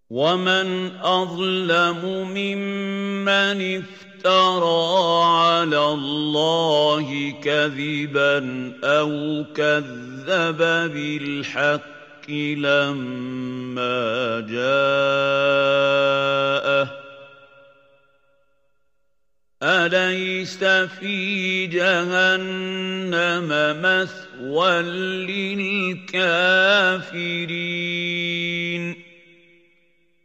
وَمَنْ أَظْلَمُ مِمَّنِ افْتَرَىٰ عَلَى اللَّهِ كَذِبًا أَوْ كَذَّبَ بِالْحَقِّ لَمَّا جَاءَهُ ۚ أَلَيْسَ فِي جَهَنَّمَ مَثْوًى لِّلْكَافِرِينَ